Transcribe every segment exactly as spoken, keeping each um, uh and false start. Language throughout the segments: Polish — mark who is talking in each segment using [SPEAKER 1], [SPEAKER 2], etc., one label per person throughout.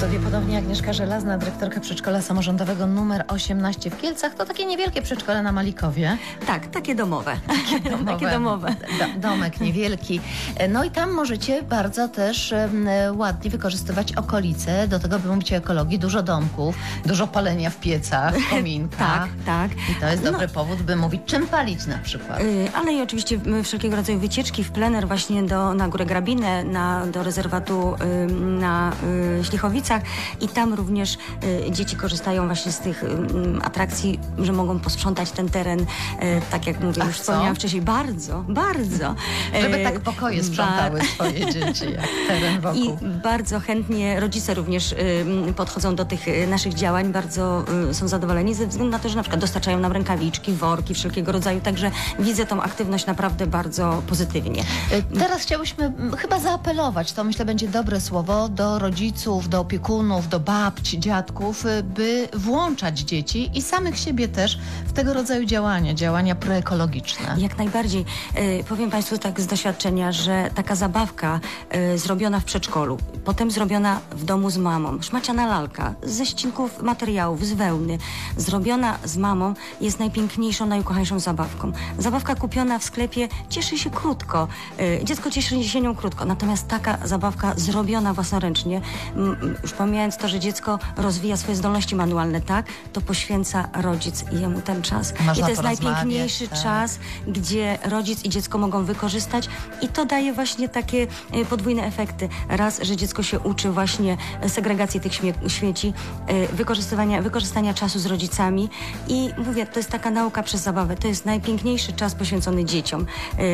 [SPEAKER 1] studiu ponownie Agnieszka Żelazna, dyrektorka przedszkola samorządowego numer osiemnaście w Kielcach. To takie niewielkie przedszkole na Malikowie.
[SPEAKER 2] Tak, takie domowe.
[SPEAKER 1] Takie domowe.
[SPEAKER 2] takie domowe.
[SPEAKER 1] Do, domek niewielki. No i tam możecie bardzo też um, ładnie wykorzystywać okolice. Do tego, by mówić o ekologii, dużo domków, dużo palenia w piecach, kominka.
[SPEAKER 2] tak, tak.
[SPEAKER 1] I to jest dobry
[SPEAKER 2] no,
[SPEAKER 1] powód, by mówić, czym palić na przykład.
[SPEAKER 2] Yy, ale i oczywiście wszelkiego rodzaju wycieczki w plener właśnie do, na Górę Grabinę, na, do rezerwatu yy, na yy, Ślichowicach i tam również yy, dzieci korzystają właśnie z tych yy, atrakcji, że mogą posprzątać ten teren, yy, tak jak mówię,
[SPEAKER 1] Ach,
[SPEAKER 2] już wspomniałam wcześniej, bardzo, bardzo.
[SPEAKER 1] Żeby
[SPEAKER 2] Yy,
[SPEAKER 1] tak pokoje sprzątały
[SPEAKER 2] ba-
[SPEAKER 1] swoje dzieci, jak teren wokół.
[SPEAKER 2] I bardzo chętnie rodzice również y, podchodzą do tych y, naszych działań, bardzo y, są zadowoleni ze względu na to, że na przykład dostarczają nam rękawiczki, worki wszelkiego rodzaju, także widzę tą aktywność naprawdę bardzo pozytywnie.
[SPEAKER 1] Teraz chciałyśmy mm, chyba zaapelować, to myślę będzie dobre słowo, do rodziców, do opiekunów, do babci, dziadków, y, by włączać dzieci i samych siebie też w tego rodzaju działania, działania proekologiczne.
[SPEAKER 2] Jak najbardziej. Y, powiem Państwu tak z doświadczenia, że taka zabawka y, zrobiona w przedszkolu, potem zrobiona w domu z mamą, szmaciana lalka ze ścinków materiałów, z wełny, zrobiona z mamą jest najpiękniejszą, najukochańszą zabawką. Zabawka kupiona w sklepie cieszy się krótko, y, dziecko cieszy się nią krótko, natomiast taka zabawka zrobiona własnoręcznie, m, już pomijając to, że dziecko rozwija swoje zdolności manualne, tak, to poświęca rodzic jemu ten czas.
[SPEAKER 1] Można
[SPEAKER 2] I to jest
[SPEAKER 1] porozmawiać,
[SPEAKER 2] najpiękniejszy
[SPEAKER 1] tak.
[SPEAKER 2] czas, gdzie rodzic i dziecko mogą wykorzystać i to daje właśnie takie e, podwójne efekty. Raz, że dziecko się uczy właśnie segregacji tych śmie- śmieci, e, wykorzystywania, wykorzystania czasu z rodzicami i mówię, to jest taka nauka przez zabawę. To jest najpiękniejszy czas poświęcony dzieciom.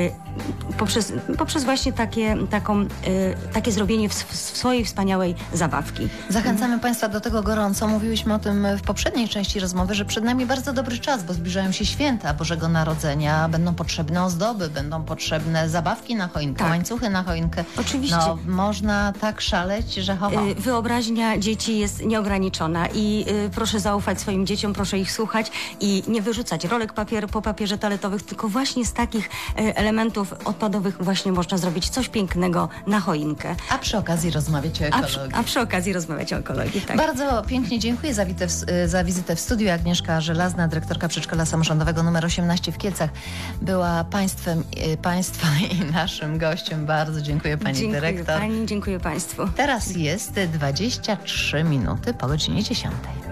[SPEAKER 2] E, poprzez, poprzez właśnie takie, taką, e, takie zrobienie w, w swojej wspaniałej zabawki.
[SPEAKER 1] Zachęcamy Państwa do tego gorąco. Mówiłyśmy o tym w poprzedniej części rozmowy, że przed nami bardzo dobry czas, bo zbliżają się święta Bożego Narodzenia. Będą potrzebne ozdoby, będą potrzebne zabawki na choinkę,
[SPEAKER 2] Tak.
[SPEAKER 1] łańcuchy na choinkę.
[SPEAKER 2] Oczywiście.
[SPEAKER 1] No, można tak szaleć, że ho, ho.
[SPEAKER 2] Y, Wyobraźnia dzieci jest nieograniczona i y, proszę zaufać swoim dzieciom, proszę ich słuchać i nie wyrzucać rolek papier, po papierze toaletowym, tylko właśnie z takich y, elementów odpadowych właśnie można zrobić coś pięknego na choinkę.
[SPEAKER 1] A przy okazji rozmawiać o
[SPEAKER 2] A
[SPEAKER 1] ekologii.
[SPEAKER 2] przy, a przy okazji rozmawiać o ekologii, tak.
[SPEAKER 1] Bardzo pięknie dziękuję za, witę w, za wizytę w studiu. Agnieszka Żelazna, dyrektorka przedszkola samorządowego numer osiemnaście w Kielcach, była państwem, y, Państwa i naszym gościem. Bardzo dziękuję Pani
[SPEAKER 2] dziękuję
[SPEAKER 1] dyrektor.
[SPEAKER 2] Pani, dziękuję Państwu.
[SPEAKER 1] Teraz jest dwadzieścia trzy minuty po godzinie dziesiątej.